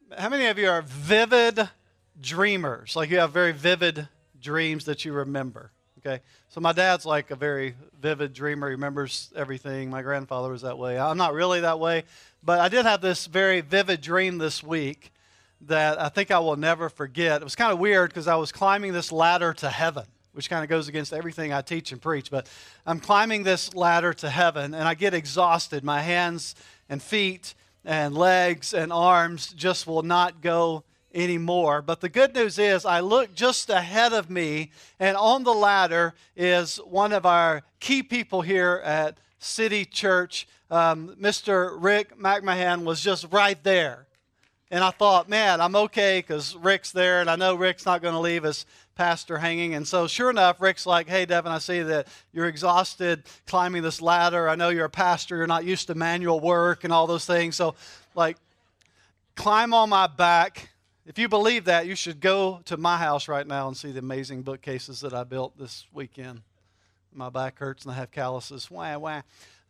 How many of you are vivid dreamers? Like you have very vivid dreams that you remember. Okay. So my dad's like a very vivid dreamer. He remembers everything. My grandfather was that way. I'm not really that way, but I did have this very vivid dream this week that I think I will never forget. It was kind of weird because I was climbing this ladder to heaven, which kind of goes against everything I teach and preach. But I'm climbing this ladder to heaven, and I get exhausted. My hands and feet and legs and arms just will not go anymore. But the good news is I look just ahead of me, and on the ladder is one of our key people here at City Church. Mr. Rick McMahon was just right there. And I thought, man, I'm okay because Rick's there, and I know Rick's not going to leave his pastor hanging. And so sure enough, Rick's like, hey, Devin, I see that you're exhausted climbing this ladder. I know you're a pastor. You're not used to manual work and all those things. So, like, climb on my back. If you believe that, you should go to my house right now and see the amazing bookcases that I built this weekend. My back hurts and I have calluses. Wah, wah.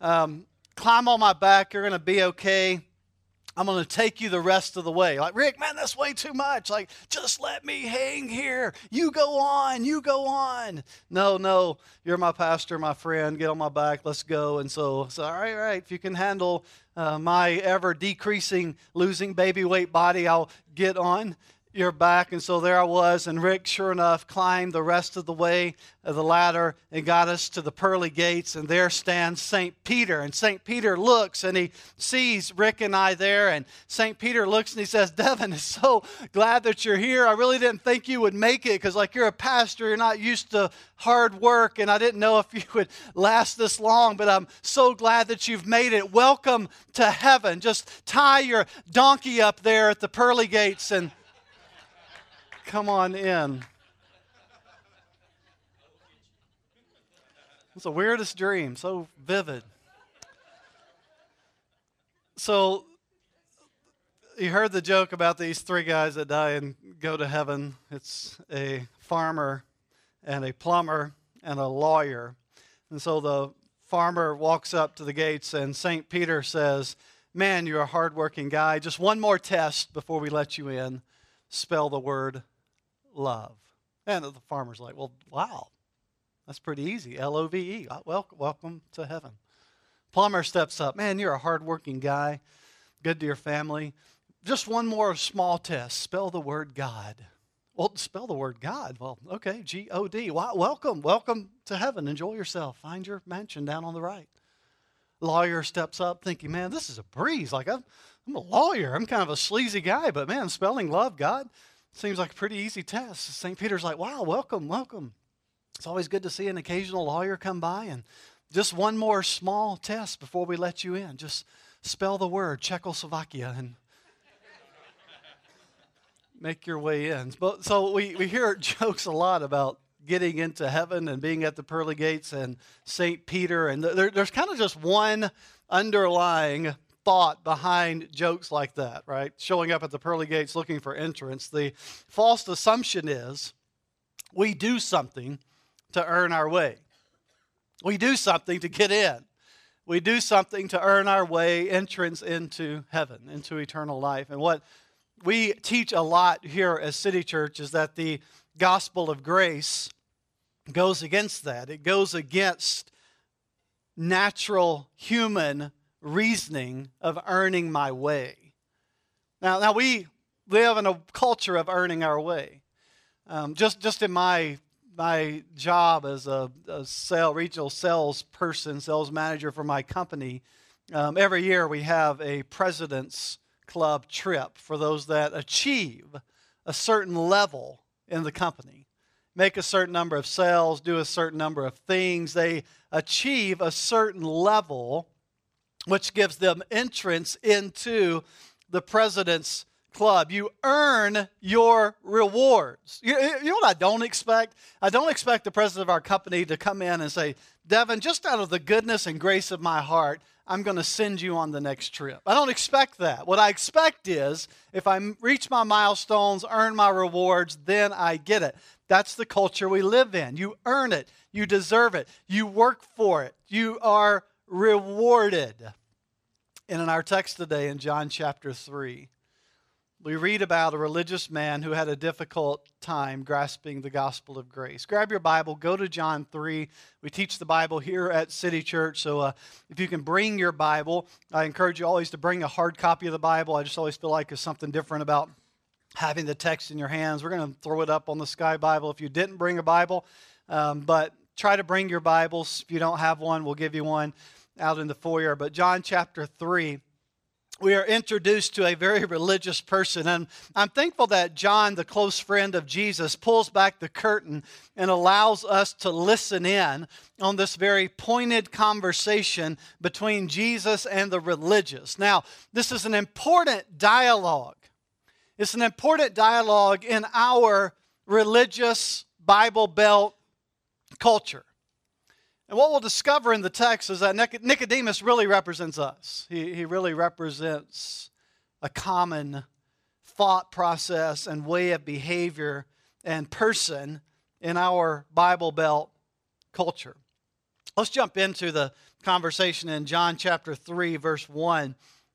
Climb on my back. You're going to be okay. I'm going to take you the rest of the way. Like, Rick, man, that's way too much. Like, just let me hang here. You go on. You go on. No, you're my pastor, my friend. Get on my back. Let's go. And so all right. If you can handle my ever-decreasing, losing baby weight body, I'll get on your back. And so there I was, and Rick, sure enough, climbed the rest of the way of the ladder and got us to the pearly gates, and there stands St. Peter. And St. Peter looks, and he sees Rick and I there, and St. Peter looks and he says, Devin, it's so glad that you're here. I really didn't think you would make it because, like, you're a pastor, you're not used to hard work, and I didn't know if you would last this long, but I'm so glad that you've made it. Welcome to heaven. Just tie your donkey up there at the pearly gates and come on in. It's the weirdest dream, so vivid. So, you heard the joke about these three guys that die and go to heaven. It's a farmer and a plumber and a lawyer. And so the farmer walks up to the gates, and St. Peter says, man, you're a hardworking guy. Just one more test before we let you in. Spell the word love. And the farmer's like, well, wow, that's pretty easy. L-O-V-E. Welcome to heaven. Plumber steps up. Man, you're a hardworking guy. Good to your family. Just one more small test. Spell the word God. Well, spell the word God. Well, okay, G-O-D. Wow, welcome to heaven. Enjoy yourself. Find your mansion down on the right. Lawyer steps up thinking, man, this is a breeze. Like, I'm a lawyer. I'm kind of a sleazy guy, but man, spelling love, God, seems like a pretty easy test. St. Peter's like, wow, welcome. It's always good to see an occasional lawyer come by, and just one more small test before we let you in. Just spell the word Czechoslovakia and make your way in. So we hear jokes a lot about getting into heaven and being at the pearly gates and St. Peter, and there's kind of just one underlying thought behind jokes like that, right? Showing up at the pearly gates looking for entrance. The false assumption is we do something to earn our way. We do something to get in. We do something to earn our way entrance into heaven, into eternal life. And what we teach a lot here as City Church is that the gospel of grace goes against that. It goes against natural human reasoning of earning my way. Now we live in a culture of earning our way. Just in my job as a regional sales person, sales manager for my company, every year we have a President's Club trip for those that achieve a certain level in the company. Make a certain number of sales, do a certain number of things. They achieve a certain level, which gives them entrance into the President's Club. You earn your rewards. You know what I don't expect? I don't expect the president of our company to come in and say, Devin, just out of the goodness and grace of my heart, I'm going to send you on the next trip. I don't expect that. What I expect is if I reach my milestones, earn my rewards, then I get it. That's the culture we live in. You earn it. You deserve it. You work for it. You are rewarded. And in our text today in John chapter 3, we read about a religious man who had a difficult time grasping the gospel of grace. Grab your Bible, go to John 3. We teach the Bible here at City Church, so if you can bring your Bible, I encourage you always to bring a hard copy of the Bible. I just always feel like there's something different about having the text in your hands. We're going to throw it up on the Sky Bible if you didn't bring a Bible, but try to bring your Bibles. If you don't have one, we'll give you one out in the foyer. But John chapter 3, we are introduced to a very religious person. And I'm thankful that John, the close friend of Jesus, pulls back the curtain and allows us to listen in on this very pointed conversation between Jesus and the religious. Now, this is an important dialogue. It's an important dialogue in our religious Bible Belt culture. And what we'll discover in the text is that Nicodemus really represents us. He really represents a common thought process and way of behavior and person in our Bible Belt culture. Let's jump into the conversation in John chapter 3, verse 1.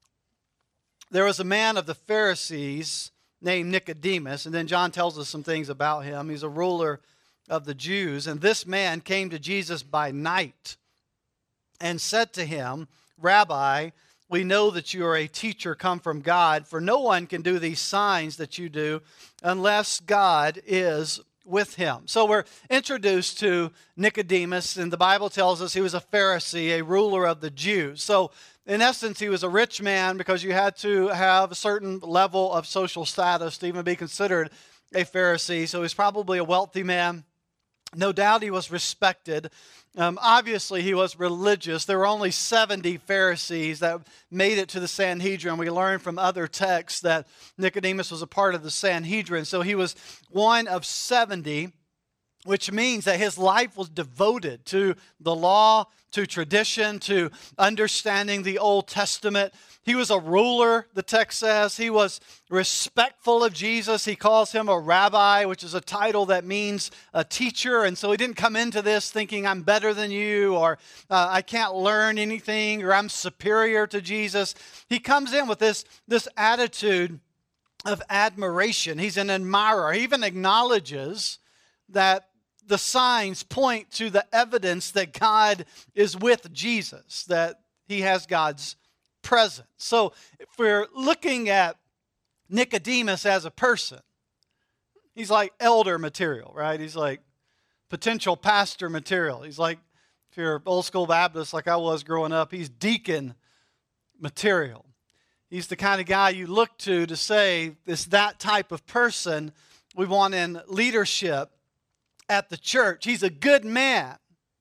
There was a man of the Pharisees named Nicodemus, and then John tells us some things about him. He's a ruler of the Jews, and this man came to Jesus by night and said to him, Rabbi, we know that you are a teacher come from God, for no one can do these signs that you do unless God is with him. So we're introduced to Nicodemus, and the Bible tells us he was a Pharisee, a ruler of the Jews. So in essence, he was a rich man because you had to have a certain level of social status to even be considered a Pharisee. So he's probably a wealthy man. No doubt he was respected. Obviously, he was religious. There were only 70 Pharisees that made it to the Sanhedrin. We learn from other texts that Nicodemus was a part of the Sanhedrin. So he was one of 70, which means that his life was devoted to the law, to tradition, to understanding the Old Testament. He was a ruler, the text says. He was respectful of Jesus. He calls him a rabbi, which is a title that means a teacher. And so he didn't come into this thinking, I'm better than you, or I can't learn anything, or I'm superior to Jesus. He comes in with this attitude of admiration. He's an admirer. He even acknowledges that the signs point to the evidence that God is with Jesus, that he has God's presence. So if we're looking at Nicodemus as a person, he's like elder material, right? He's like potential pastor material. He's like, if you're old school Baptist like I was growing up, he's deacon material. He's the kind of guy you look to say, it's that type of person we want in leadership at the church. He's a good man,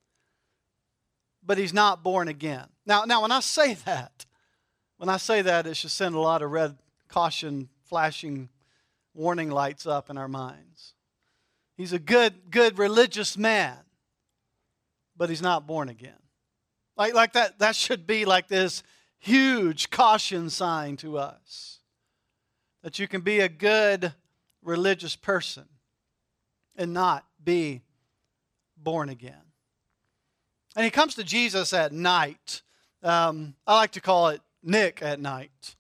but he's not born again. Now, when I say that, it should send a lot of red caution flashing warning lights up in our minds. He's a good religious man, but he's not born again. Like that should be like this huge caution sign to us. That you can be a good religious person and not be born again. And he comes to Jesus at night. I like to call it Nick at night.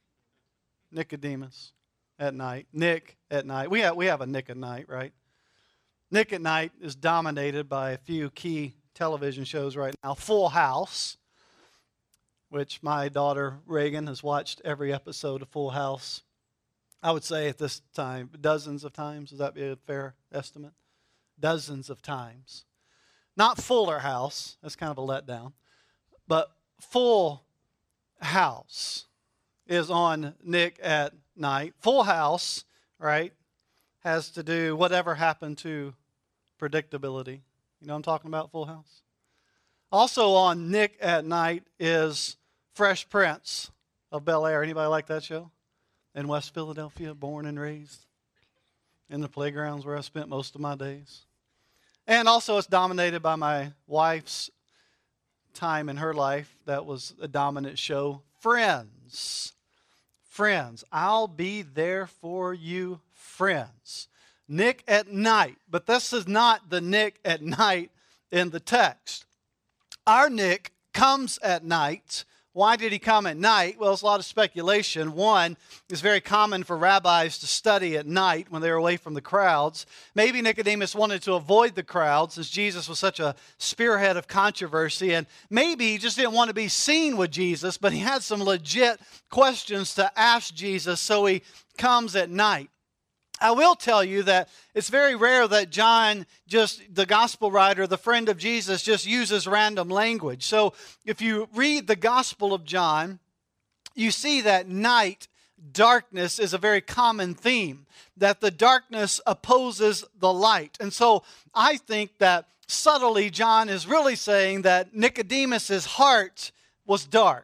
Nicodemus at night. Nick at night. We have a Nick at night, right? Nick at night is dominated by a few key television shows right now. Full House, which my daughter Reagan has watched every episode of Full House. I would say at this time, dozens of times. Would that be a fair estimate? Dozens of times. Not Fuller House. That's kind of a letdown. But Full House is on Nick at night. Full House, right, has to do whatever happened to predictability. You know what I'm talking about, Full House? Also on Nick at night is Fresh Prince of Bel-Air. Anybody like that show? In West Philadelphia, born and raised in the playgrounds where I spent most of my days. And also it's dominated by my wife's time in her life. That was a dominant show. Friends. I'll be there for you, friends. Nick at night. But this is not the Nick at night in the text. Our Nick comes at night why did he come at night? Well, it's a lot of speculation. One, it's very common for rabbis to study at night when they're away from the crowds. Maybe Nicodemus wanted to avoid the crowd since Jesus was such a spearhead of controversy. And maybe he just didn't want to be seen with Jesus, but he had some legit questions to ask Jesus, so he comes at night. I will tell you that it's very rare that John, the gospel writer, the friend of Jesus, just uses random language. So if you read the Gospel of John, you see that night, darkness is a very common theme, that the darkness opposes the light. And so I think that subtly John is really saying that Nicodemus's heart was dark.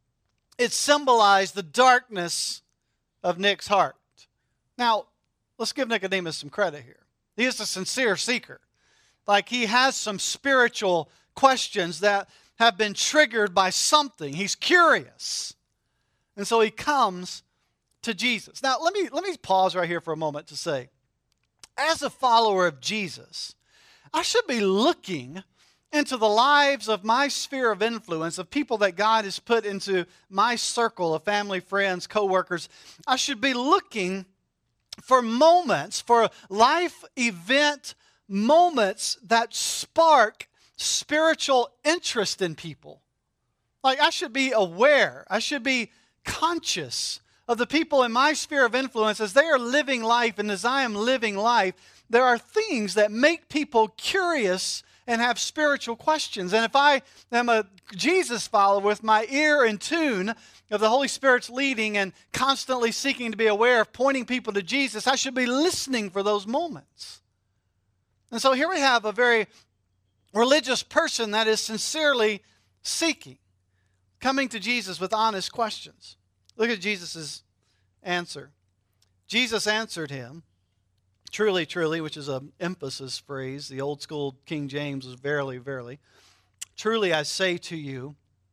It symbolized the darkness of Nick's heart. Now, let's give Nicodemus some credit here. He is a sincere seeker. Like, he has some spiritual questions that have been triggered by something. He's curious. And so he comes to Jesus. Now, let me pause right here for a moment to say, as a follower of Jesus, I should be looking into the lives of my sphere of influence, of people that God has put into my circle of family, friends, co-workers. I should be looking for moments, for life event moments that spark spiritual interest in people. Like, I should be aware, I should be conscious of the people in my sphere of influence as they are living life, and as I am living life, there are things that make people curious and have spiritual questions. And if I am a Jesus follower with my ear in tune of the Holy Spirit's leading and constantly seeking to be aware of pointing people to Jesus, I should be listening for those moments. And so here we have a very religious person that is sincerely seeking, coming to Jesus with honest questions. Look at Jesus' answer. Jesus answered him, "Truly, truly," which is an emphasis phrase. The old school King James was verily, verily. "Truly I say to you,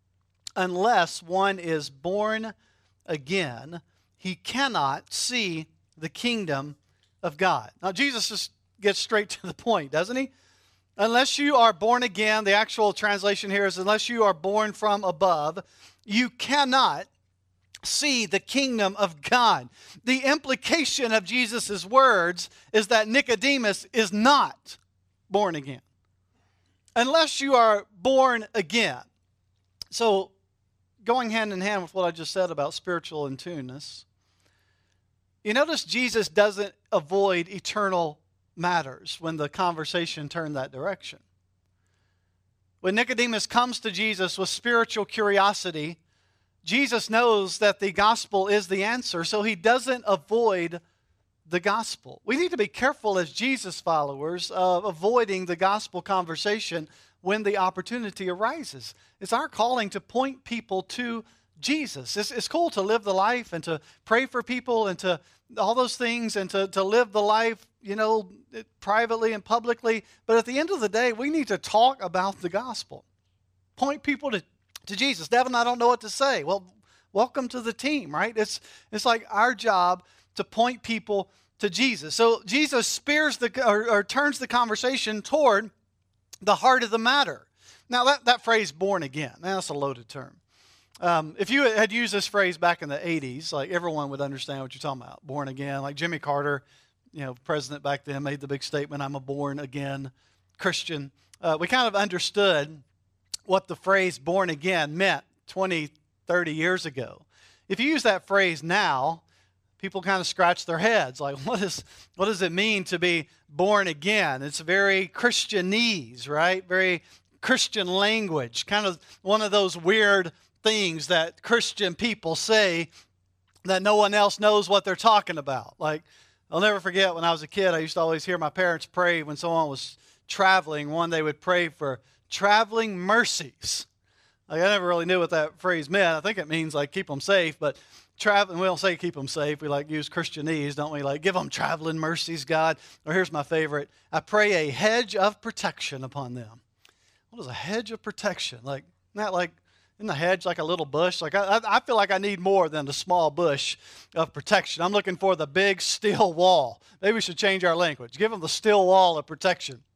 unless one is born again, he cannot see the kingdom of God." Now, Jesus just gets straight to the point, doesn't he? Unless you are born again, the actual translation here is, unless you are born from above, you cannot see the kingdom of God. The implication of Jesus' words is that Nicodemus is not born again. Unless you are born again. So, going hand in hand with what I just said about spiritual in-tuneness, you notice Jesus doesn't avoid eternal matters when the conversation turned that direction. When Nicodemus comes to Jesus with spiritual curiosity, Jesus knows that the gospel is the answer, so he doesn't avoid the gospel. We need to be careful as Jesus followers of avoiding the gospel conversation when the opportunity arises. It's our calling to point people to Jesus. It's cool to live the life and to pray for people and to all those things and to live the life, privately and publicly. But at the end of the day, we need to talk about the gospel. Point people to Jesus. Devin, I don't know what to say. Well, welcome to the team, right? It's like our job to point people to Jesus. So Jesus turns the conversation toward the heart of the matter. Now, that phrase, born again, that's a loaded term. If you had used this phrase back in the 80s, like, everyone would understand what you're talking about. Born again. Like Jimmy Carter, president back then, made the big statement, "I'm a born again Christian." We kind of understood what the phrase born again meant 20, 30 years ago. If you use that phrase now, people kind of scratch their heads. Like, what does it mean to be born again? It's very Christianese, right? Very Christian language. Kind of one of those weird things that Christian people say that no one else knows what they're talking about. Like, I'll never forget when I was a kid, I used to always hear my parents pray when someone was traveling. They would pray for traveling mercies. Like, I never really knew what that phrase meant. I think it means, like, keep them safe, but traveling, we don't say keep them safe. We use Christianese, don't we? Like, give them traveling mercies, God. Or here's my favorite. I pray a hedge of protection upon them. What is a hedge of protection? Like, isn't the hedge like a little bush? Like, I feel like I need more than a small bush of protection. I'm looking for the big steel wall. Maybe we should change our language. Give them the steel wall of protection.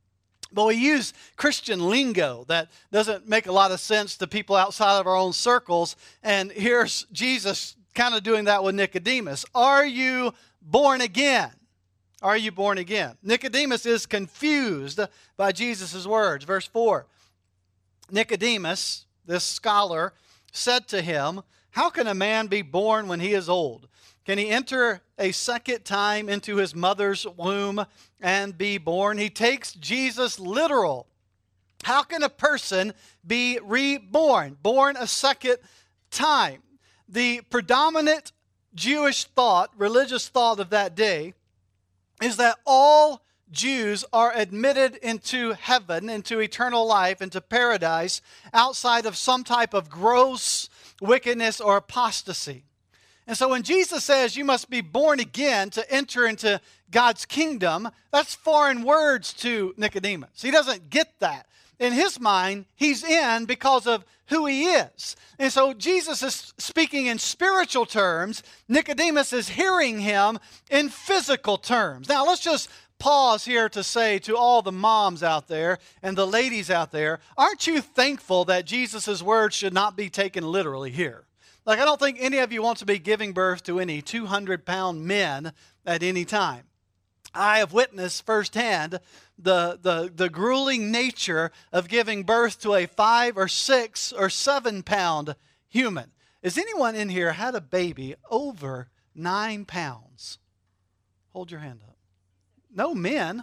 But we use Christian lingo that doesn't make a lot of sense to people outside of our own circles. And here's Jesus kind of doing that with Nicodemus. Are you born again? Are you born again? Nicodemus is confused by Jesus' words. Verse 4. Nicodemus, this scholar, said to him, how can a man be born when he is old? Can he enter a second time into his mother's womb and be born? He takes Jesus literal. How can a person be reborn, born a second time? The predominant Jewish thought, religious thought of that day, is that all Jews are admitted into heaven, into eternal life, into paradise, outside of some type of gross wickedness or apostasy. And so when Jesus says you must be born again to enter into God's kingdom, that's foreign words to Nicodemus. He doesn't get that. In his mind, he's in because of who he is. And so Jesus is speaking in spiritual terms. Nicodemus is hearing him in physical terms. Now let's just pause here to say to all the moms out there and the ladies out there, aren't you thankful that Jesus' words should not be taken literally here? Like, I don't think any of you want to be giving birth to any 200-pound men at any time. I have witnessed firsthand the grueling nature of giving birth to a 5 or 6 or 7-pound human. Has anyone in here had a baby over 9 pounds? Hold your hand up. No men.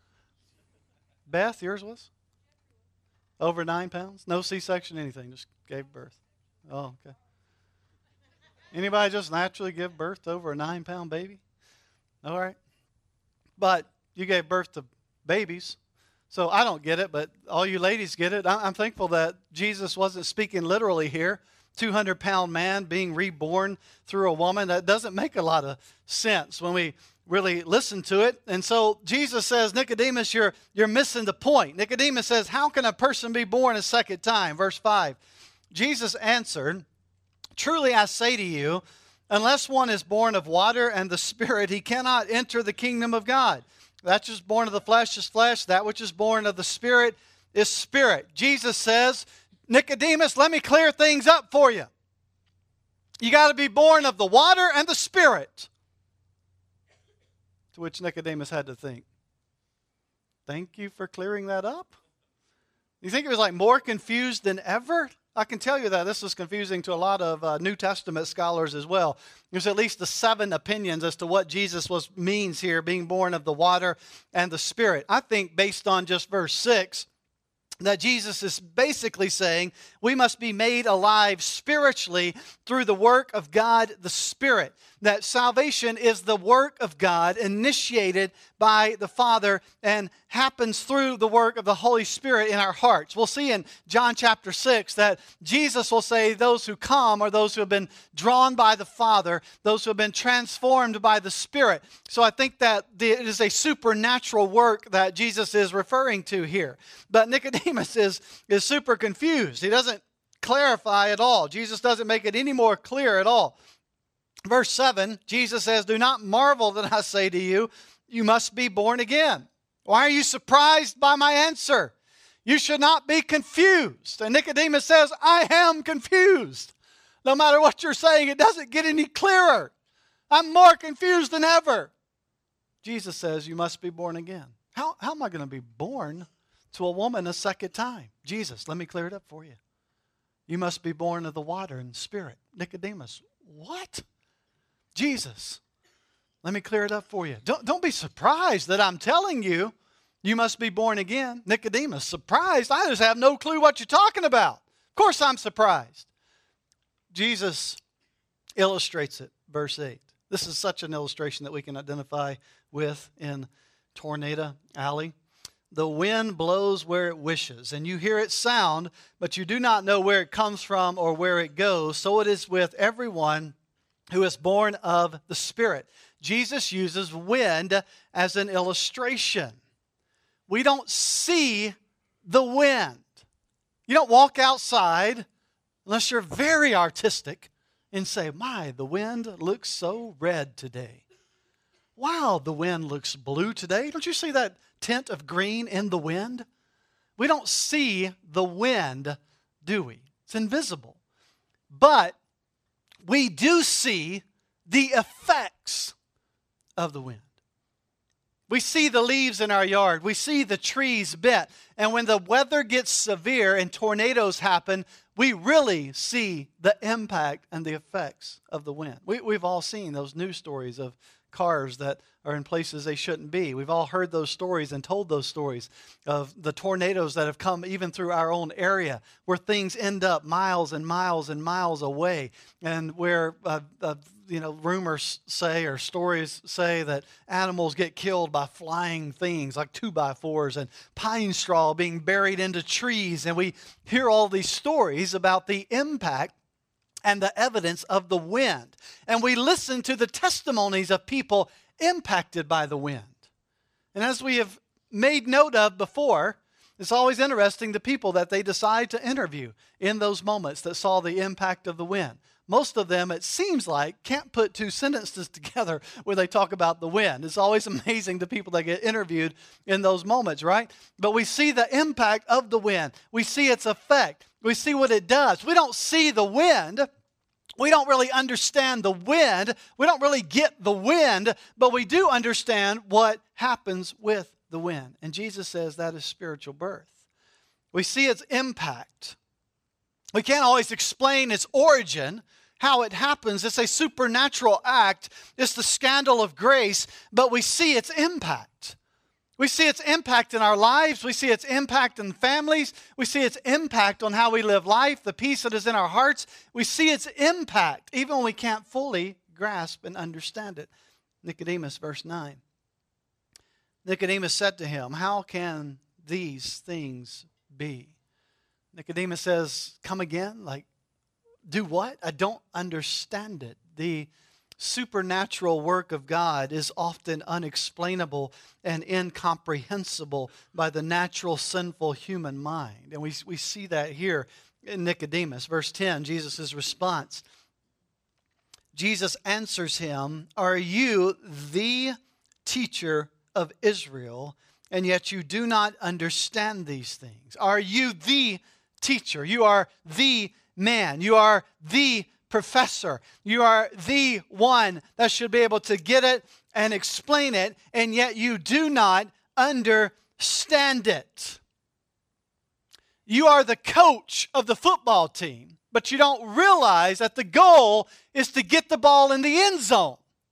Beth, yours was? Over 9 pounds? No C-section, anything. Just gave birth. Oh, okay. Anybody just naturally give birth to over a 9-pound baby? All right. But you gave birth to babies. So I don't get it, but all you ladies get it. I'm thankful that Jesus wasn't speaking literally here. 200-pound man being reborn through a woman. That doesn't make a lot of sense when we really listen to it. And so Jesus says, Nicodemus, you're missing the point. Nicodemus says, how can a person be born a second time? Verse 5. Jesus answered, truly I say to you, unless one is born of water and the Spirit, he cannot enter the kingdom of God. That which is born of the flesh is flesh. That which is born of the Spirit is spirit. Jesus says, Nicodemus, let me clear things up for you. You got to be born of the water and the Spirit. To which Nicodemus had to think, thank you for clearing that up. You think he was like more confused than ever? I can tell you that this is confusing to a lot of New Testament scholars as well. There's at least 7 opinions as to what Jesus means here, being born of the water and the Spirit. I think based on just verse 6, that Jesus is basically saying we must be made alive spiritually through the work of God the Spirit. That salvation is the work of God initiated by the Father and happens through the work of the Holy Spirit in our hearts. We'll see in John chapter 6 that Jesus will say those who come are those who have been drawn by the Father, those who have been transformed by the Spirit. So I think that it is a supernatural work that Jesus is referring to here. But Nicodemus is super confused. He doesn't clarify at all. Jesus doesn't make it any more clear at all. Verse 7, Jesus says, do not marvel that I say to you, you must be born again. Why are you surprised by my answer? You should not be confused. And Nicodemus says, I am confused. No matter what you're saying, it doesn't get any clearer. I'm more confused than ever. Jesus says, you must be born again. How am I going to be born to a woman a second time? Jesus, let me clear it up for you. You must be born of the water and Spirit. Nicodemus, what? Jesus, let me clear it up for you. Don't be surprised that I'm telling you, you must be born again. Nicodemus, surprised? I just have no clue what you're talking about. Of course I'm surprised. Jesus illustrates it, verse 8. This is such an illustration that we can identify with in Tornado Alley. The wind blows where it wishes, and you hear its sound, but you do not know where it comes from or where it goes. So it is with everyone who is born of the Spirit. Jesus uses wind as an illustration. We don't see the wind. You don't walk outside unless you're very artistic and say, my, the wind looks so red today. wow, the wind looks blue today. Don't you see that tint of green in the wind? We don't see the wind, do we? It's invisible. But we do see the effects of the wind. We see the leaves in our yard. We see the trees bent. And when the weather gets severe and tornadoes happen, we really see the impact and the effects of the wind. We've all seen those news stories of cars that are in places they shouldn't be. We've all heard those stories and told those stories of the tornadoes that have come even through our own area, where things end up miles and miles and miles away, and where rumors say or stories say that animals get killed by flying things like 2x4s and pine straw being buried into trees. And we hear all these stories about the impact and the evidence of the wind. And we listen to the testimonies of people impacted by the wind. And as we have made note of before, it's always interesting the people that they decide to interview in those moments that saw the impact of the wind. Most of them, it seems like, can't put two sentences together when they talk about the wind. It's always amazing the people that get interviewed in those moments, right? But we see the impact of the wind. We see its effect. We see what it does. We don't see the wind. We don't really understand the wind. We don't really get the wind, but we do understand what happens with the wind. And Jesus says that is spiritual birth. We see its impact. We can't always explain its origin, how it happens. It's a supernatural act. It's the scandal of grace, but we see its impact. We see its impact in our lives. We see its impact in families. We see its impact on how we live life, the peace that is in our hearts. We see its impact, even when we can't fully grasp and understand it. Nicodemus, verse 9. Nicodemus said to him, "How can these things be?" Nicodemus says, "Come again? Like, do what? I don't understand it." The supernatural work of God is often unexplainable and incomprehensible by the natural, sinful human mind. And we see that here in Nicodemus. Verse 10, Jesus' response. Jesus answers him, "Are you the teacher of Israel, and yet you do not understand these things?" Are you the teacher? You are the man. You are the professor. You are the one that should be able to get it and explain it, and yet you do not understand it. You are the coach of the football team, but you don't realize that the goal is to get the ball in the end zone.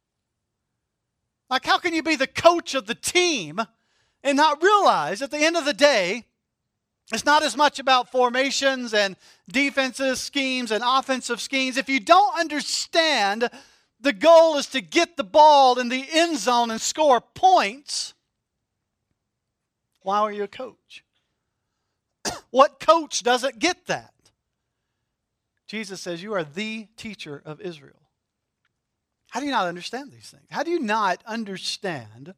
Like, how can you be the coach of the team and not realize at the end of the day, it's not as much about formations and defensive schemes and offensive schemes. If you don't understand the goal is to get the ball in the end zone and score points, why are you a coach? What coach doesn't get that? Jesus says, you are the teacher of Israel. How do you not understand these things? How do you not understand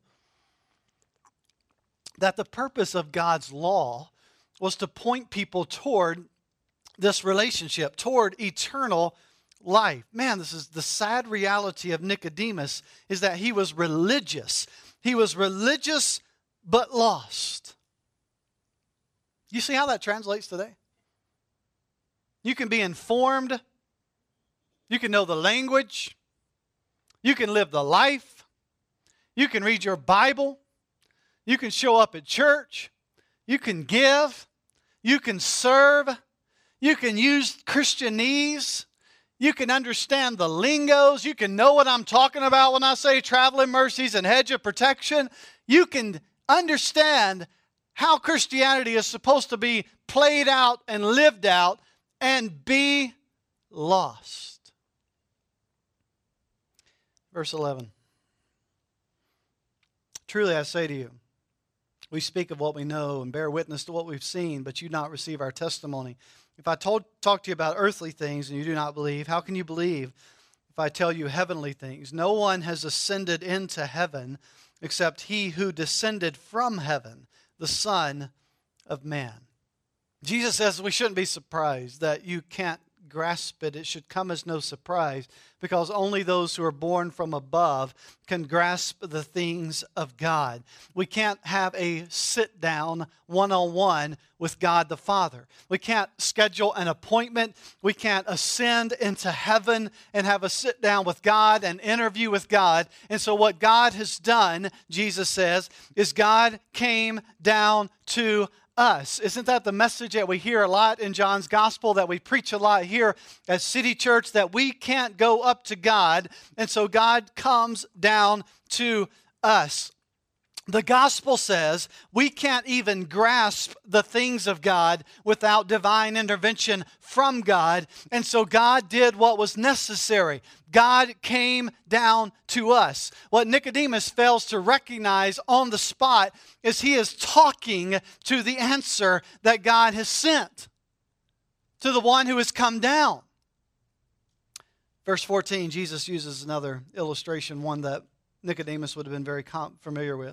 that the purpose of God's law was to point people toward this relationship, toward eternal life? Man, this is the sad reality of Nicodemus, is that he was religious. He was religious but lost. You see how that translates today? You can be informed. You can know the language. You can live the life. You can read your Bible. You can show up at church. You can give. You can serve. You can use Christianese. You can understand the lingos. You can know what I'm talking about when I say traveling mercies and hedge of protection. You can understand how Christianity is supposed to be played out and lived out and be lost. Verse 11. Truly I say to you, we speak of what we know and bear witness to what we've seen, but you do not receive our testimony. If I talk to you about earthly things and you do not believe, how can you believe if I tell you heavenly things? No one has ascended into heaven except he who descended from heaven, the Son of Man. Jesus says we shouldn't be surprised that you can't grasp it. It should come as no surprise, because only those who are born from above can grasp the things of God. We can't have a sit-down one-on-one with God the Father. We can't schedule an appointment. We can't ascend into heaven and have a sit-down with God, an interview with God. And so what God has done, Jesus says, is God came down to us. Isn't that the message that we hear a lot in John's gospel, that we preach a lot here at City Church, that we can't go up to God, and so God comes down to us? The gospel says we can't even grasp the things of God without divine intervention from God. And so God did what was necessary. God came down to us. What Nicodemus fails to recognize on the spot is he is talking to the answer that God has sent, to the one who has come down. Verse 14, Jesus uses another illustration, one that Nicodemus would have been very familiar with.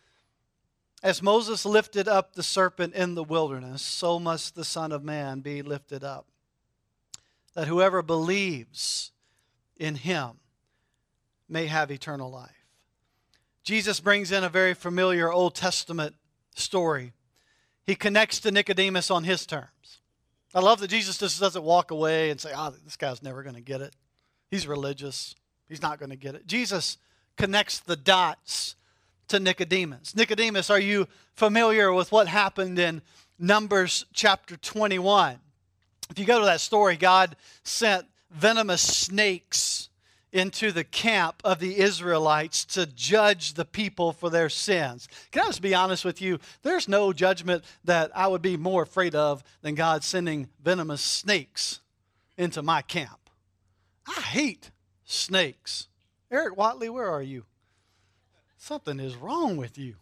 As Moses lifted up the serpent in the wilderness, so must the Son of Man be lifted up, that whoever believes in him may have eternal life. Jesus brings in a very familiar Old Testament story. He connects to Nicodemus on his terms. I love that Jesus just doesn't walk away and say, this guy's never going to get it. He's religious. He's not going to get it. Jesus connects the dots to Nicodemus. Nicodemus, are you familiar with what happened in Numbers chapter 21? If you go to that story, God sent venomous snakes into the camp of the Israelites to judge the people for their sins. Can I just be honest with you? There's no judgment that I would be more afraid of than God sending venomous snakes into my camp. I hate snakes. Eric Watley, where are you? Something is wrong with you.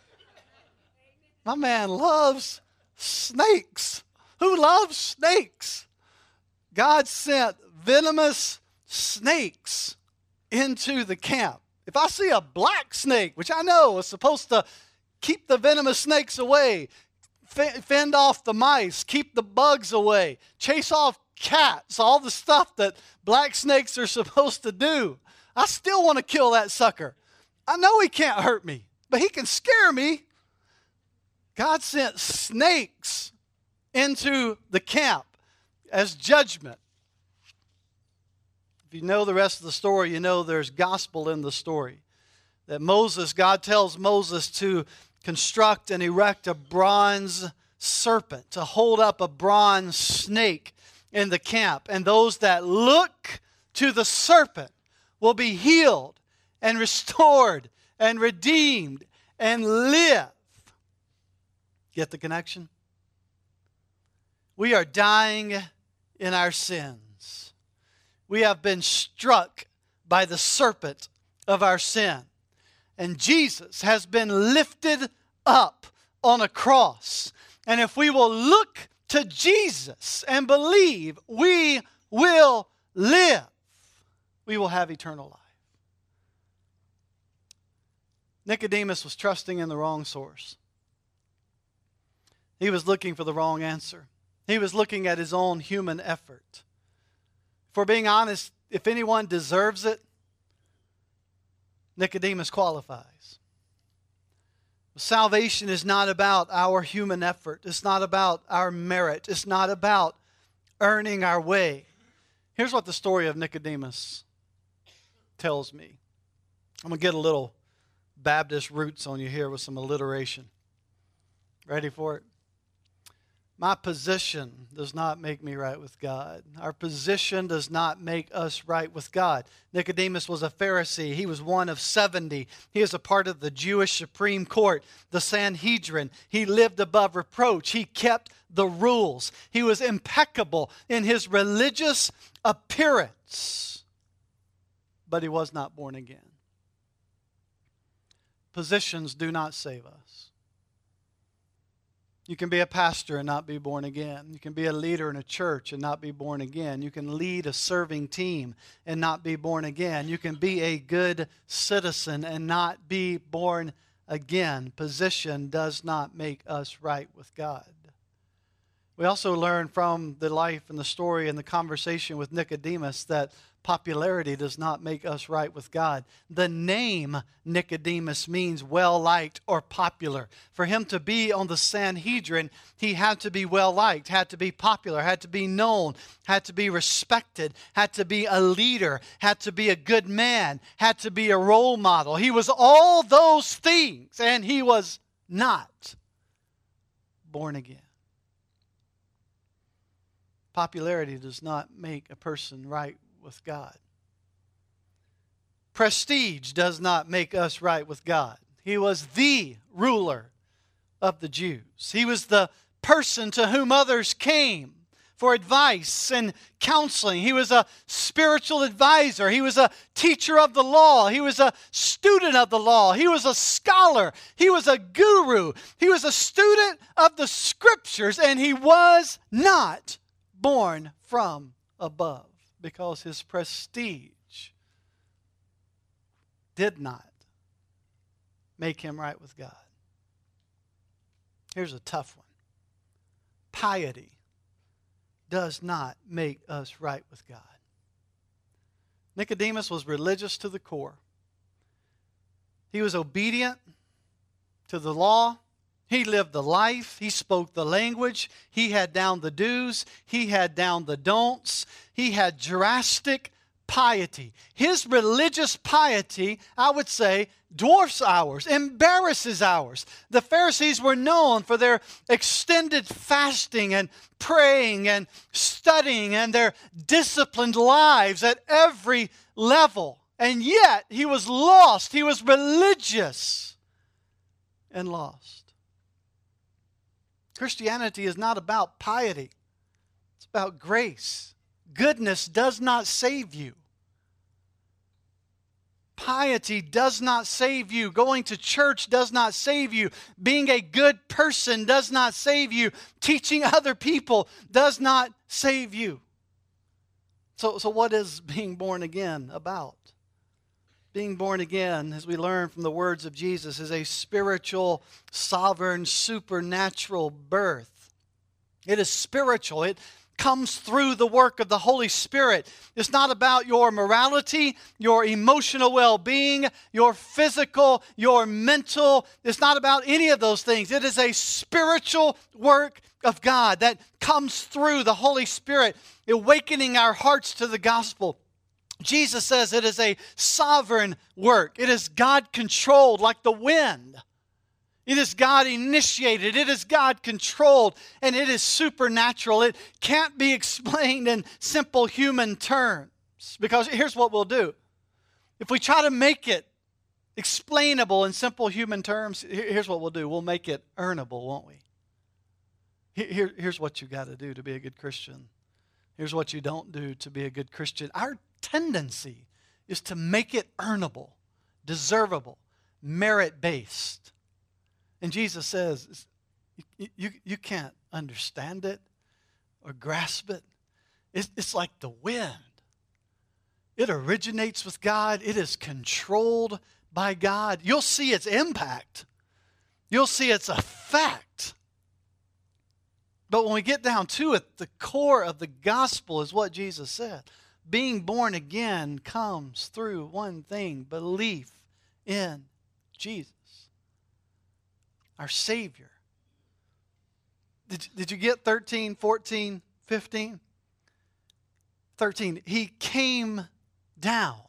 My man loves snakes. Who loves snakes? God sent venomous snakes into the camp. If I see a black snake, which I know is supposed to keep the venomous snakes away, fend off the mice, keep the bugs away, chase off cats, all the stuff that black snakes are supposed to do, I still want to kill that sucker. I know he can't hurt me, but he can scare me. God sent snakes into the camp as judgment. If you know the rest of the story, you know there's gospel in the story. That God tells Moses to construct and erect a bronze serpent, to hold up a bronze snake in the camp. And those that look to the serpent will be healed and restored and redeemed and live. Get the connection? We are dying in our sins. We have been struck by the serpent of our sin. And Jesus has been lifted up on a cross. And if we will look to Jesus and believe, we will live. We will have eternal life. Nicodemus was trusting in the wrong source. He was looking for the wrong answer. He was looking at his own human effort. For being honest, if anyone deserves it, Nicodemus qualifies. Salvation is not about our human effort. It's not about our merit. It's not about earning our way. Here's what the story of Nicodemus tells me. I'm going to get a little Baptist roots on you here with some alliteration. Ready for it? My position does not make me right with God. Our position does not make us right with God. Nicodemus was a Pharisee. He was one of 70. He is a part of the Jewish Supreme Court, the Sanhedrin. He lived above reproach. He kept the rules. He was impeccable in his religious appearance. But he was not born again. Positions do not save us. You can be a pastor and not be born again. You can be a leader in a church and not be born again. You can lead a serving team and not be born again. You can be a good citizen and not be born again. Position does not make us right with God. We also learn from the life and the story and the conversation with Nicodemus that popularity does not make us right with God. The name Nicodemus means well-liked or popular. For him to be on the Sanhedrin, he had to be well-liked, had to be popular, had to be known, had to be respected, had to be a leader, had to be a good man, had to be a role model. He was all those things, and he was not born again. Popularity does not make a person right with God. Prestige does not make us right with God. He was the ruler of the Jews. He was the person to whom others came for advice and counseling. He was a spiritual advisor. He was a teacher of the law. He was a student of the law. He was a scholar. He was a guru. He was a student of the scriptures, and he was not born from above, because his prestige did not make him right with God. Here's a tough one. Piety does not make us right with God. Nicodemus was religious to the core. He was obedient to the law. He lived the life. He spoke the language. He had down the do's. He had down the don'ts. He had drastic piety. His religious piety, I would say, dwarfs ours, embarrasses ours. The Pharisees were known for their extended fasting and praying and studying and their disciplined lives at every level. And yet, he was lost. He was religious and lost. Christianity is not about piety. It's about grace. Goodness does not save you. Piety does not save you. Going to church does not save you. Being a good person does not save you. Teaching other people does not save you. So what is being born again about? Being born again, as we learn from the words of Jesus, is a spiritual, sovereign, supernatural birth. It is spiritual. It comes through the work of the Holy Spirit. It's not about your morality, your emotional well-being, your physical, your mental. It's not about any of those things. It is a spiritual work of God that comes through the Holy Spirit, awakening our hearts to the gospel. Jesus says it is a sovereign work. It is God-controlled like the wind. It is God-initiated. It is God-controlled. And it is supernatural. It can't be explained in simple human terms. Because here's what we'll do. If we try to make it explainable in simple human terms, here's what we'll do. We'll make it earnable, won't we? Here's what you got to do to be a good Christian. Here's what you don't do to be a good Christian. Our tendency is to make it earnable, deservable, merit-based. And Jesus says, you can't understand it or grasp it. It's like the wind. It originates with God. It is controlled by God. You'll see its impact. You'll see its effect. But when we get down to it, the core of the gospel is what Jesus said. Being born again comes through one thing: belief in Jesus, our Savior. Did you get 13, 14, 15? 13, He came down.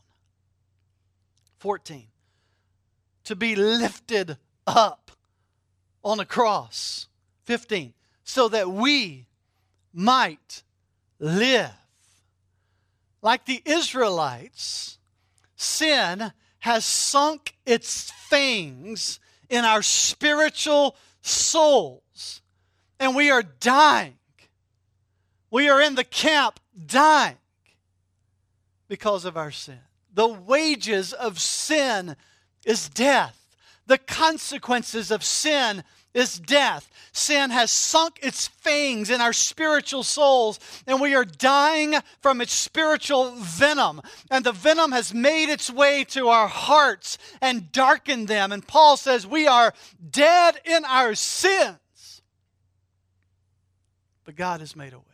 14, to be lifted up on a cross. 15, so that we might live. Like the Israelites, sin has sunk its fangs in our spiritual souls, and we are dying. We are in the camp dying because of our sin. The wages of sin is death. The consequences of sin is death. Sin has sunk its fangs in our spiritual souls, and we are dying from its spiritual venom. And the venom has made its way to our hearts and darkened them. And Paul says we are dead in our sins. But God has made a way.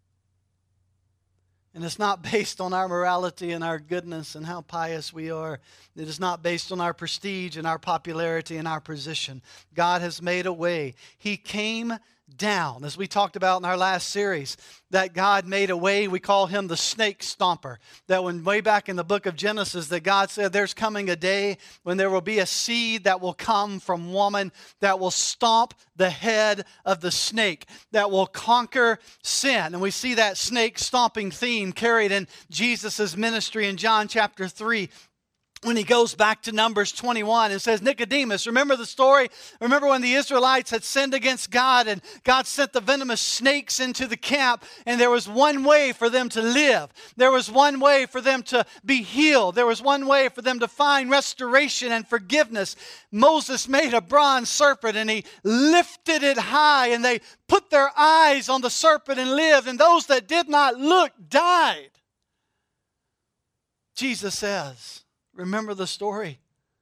And it's not based on our morality and our goodness and how pious we are. It is not based on our prestige and our popularity and our position. God has made a way. He came down, as we talked about in our last series, that God made a way. We call him the snake stomper. That when way back in the book of Genesis, that God said there's coming a day when there will be a seed that will come from woman that will stomp the head of the snake, that will conquer sin. And we see that snake stomping theme carried in Jesus' ministry in John chapter 3. When he goes back to Numbers 21 and says, Nicodemus, remember the story? Remember when the Israelites had sinned against God and God sent the venomous snakes into the camp, and there was one way for them to live. There was one way for them to be healed. There was one way for them to find restoration and forgiveness. Moses made a bronze serpent and he lifted it high, and they put their eyes on the serpent and lived, and those that did not look died. Jesus says, remember the story.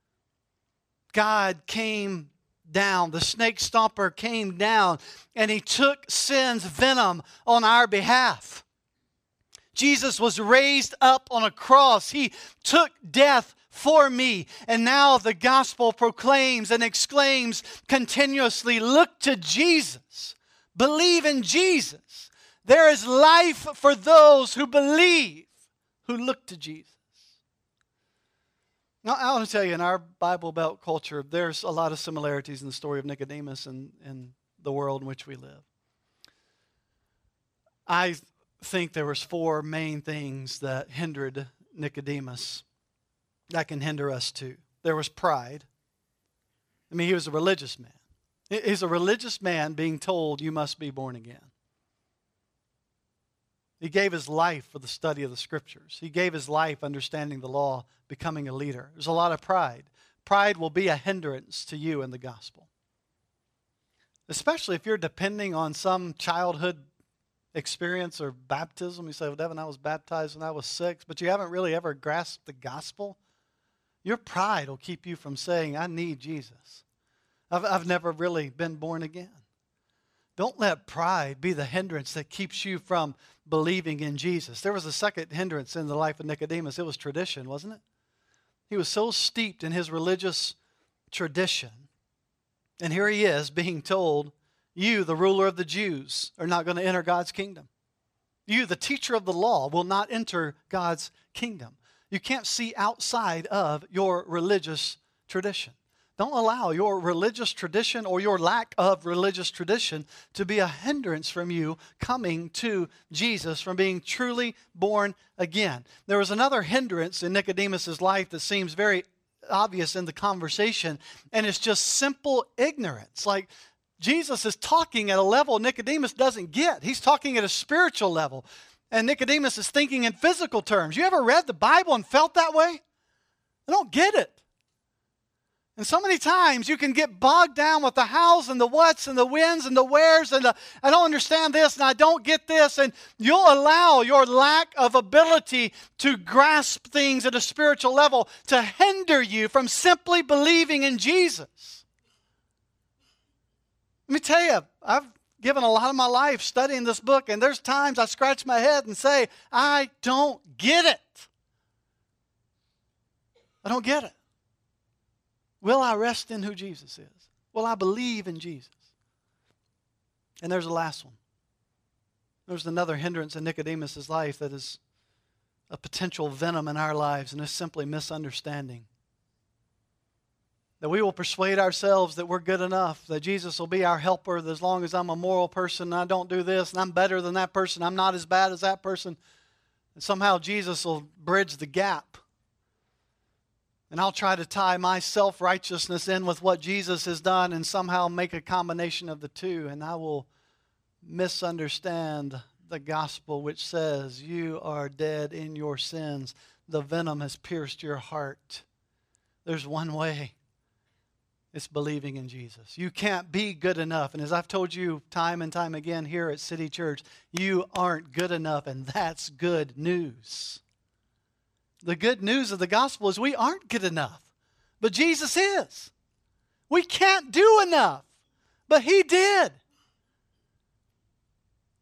God came down. The snake stomper came down and he took sin's venom on our behalf. Jesus was raised up on a cross. He took death for me. And now the gospel proclaims and exclaims continuously, look to Jesus. Believe in Jesus. There is life for those who believe, who look to Jesus. Now, I want to tell you, in our Bible Belt culture, there's a lot of similarities in the story of Nicodemus and the world in which we live. I think there was 4 main things that hindered Nicodemus that can hinder us too. There was pride. I mean, he was a religious man. He's a religious man being told, you must be born again. He gave his life for the study of the Scriptures. He gave his life understanding the law, becoming a leader. There's a lot of pride. Pride will be a hindrance to you in the gospel. Especially if you're depending on some childhood experience or baptism. You say, well, Devin, I was baptized when I was 6, but you haven't really ever grasped the gospel. Your pride will keep you from saying, I need Jesus. I've never really been born again. Don't let pride be the hindrance that keeps you from believing in Jesus. There was a second hindrance in the life of Nicodemus. It was tradition, wasn't it? He was so steeped in his religious tradition. And here he is being told, you, the ruler of the Jews, are not going to enter God's kingdom. You, the teacher of the law, will not enter God's kingdom. You can't see outside of your religious tradition. Don't allow your religious tradition or your lack of religious tradition to be a hindrance from you coming to Jesus, from being truly born again. There was another hindrance in Nicodemus' life that seems very obvious in the conversation, and it's just simple ignorance. Like, Jesus is talking at a level Nicodemus doesn't get. He's talking at a spiritual level, and Nicodemus is thinking in physical terms. You ever read the Bible and felt that way? I don't get it. And so many times you can get bogged down with the hows and the whats and the whens and the wheres and I don't understand this and I don't get this. And you'll allow your lack of ability to grasp things at a spiritual level to hinder you from simply believing in Jesus. Let me tell you, I've given a lot of my life studying this book, and there's times I scratch my head and say, I don't get it. I don't get it. Will I rest in who Jesus is? Will I believe in Jesus? And there's the last one. There's another hindrance in Nicodemus' life that is a potential venom in our lives, and it's simply misunderstanding. That we will persuade ourselves that we're good enough, that Jesus will be our helper, that as long as I'm a moral person and I don't do this, and I'm better than that person, I'm not as bad as that person, and somehow Jesus will bridge the gap. And I'll try to tie my self-righteousness in with what Jesus has done and somehow make a combination of the two. And I will misunderstand the gospel, which says you are dead in your sins. The venom has pierced your heart. There's one way. It's believing in Jesus. You can't be good enough. And as I've told you time and time again here at City Church, you aren't good enough, and that's good news. The good news of the gospel is we aren't good enough, but Jesus is. We can't do enough, but He did.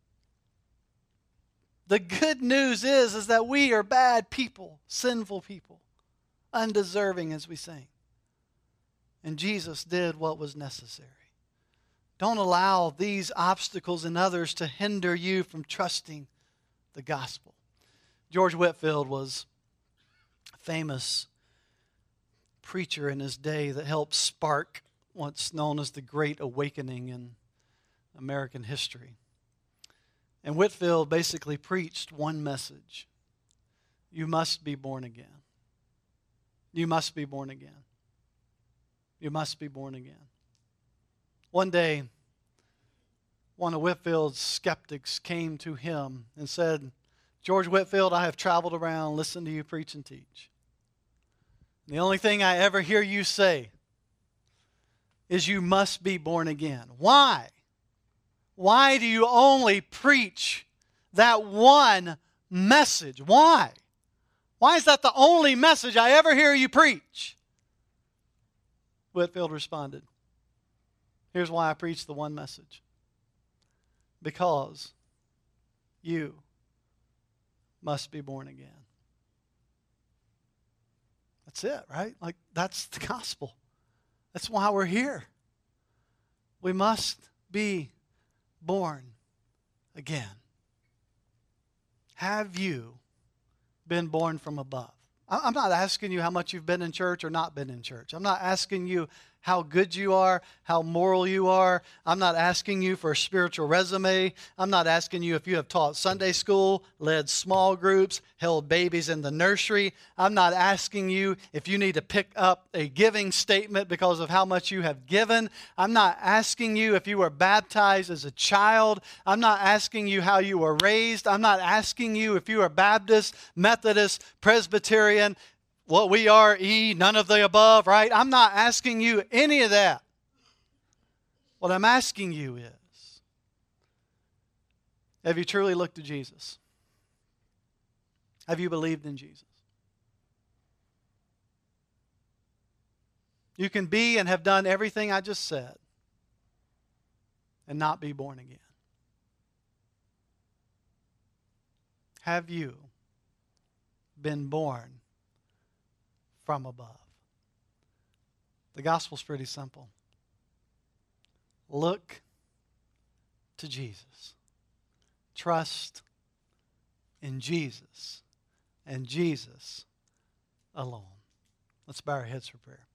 The good news is that we are bad people, sinful people, undeserving as we sing. And Jesus did what was necessary. Don't allow these obstacles and others to hinder you from trusting the gospel. George Whitefield was a famous preacher in his day that helped spark what's known as the Great Awakening in American history. And Whitefield basically preached one message. You must be born again. You must be born again. You must be born again. One day, one of Whitefield's skeptics came to him and said, George Whitefield, I have traveled around, listened to you preach and teach. The only thing I ever hear you say is you must be born again. Why? Why do you only preach that one message? Why? Why is that the only message I ever hear you preach? Whitefield responded, here's why I preach the one message. Because you must be born again. That's it, right? Like, that's the gospel. That's why we're here. We must be born again. Have you been born from above? I'm not asking you how much you've been in church or not been in church. I'm not asking you how good you are, how moral you are. I'm not asking you for a spiritual resume. I'm not asking you if you have taught Sunday school, led small groups, held babies in the nursery. I'm not asking you if you need to pick up a giving statement because of how much you have given. I'm not asking you if you were baptized as a child. I'm not asking you how you were raised. I'm not asking you if you are Baptist, Methodist, Presbyterian, what we are, none of the above, right? I'm not asking you any of that. What I'm asking you is, have you truly looked to Jesus? Have you believed in Jesus? You can be and have done everything I just said and not be born again. Have you been born from above? The gospel's pretty simple. Look to Jesus. Trust in Jesus and Jesus alone. Let's bow our heads for prayer.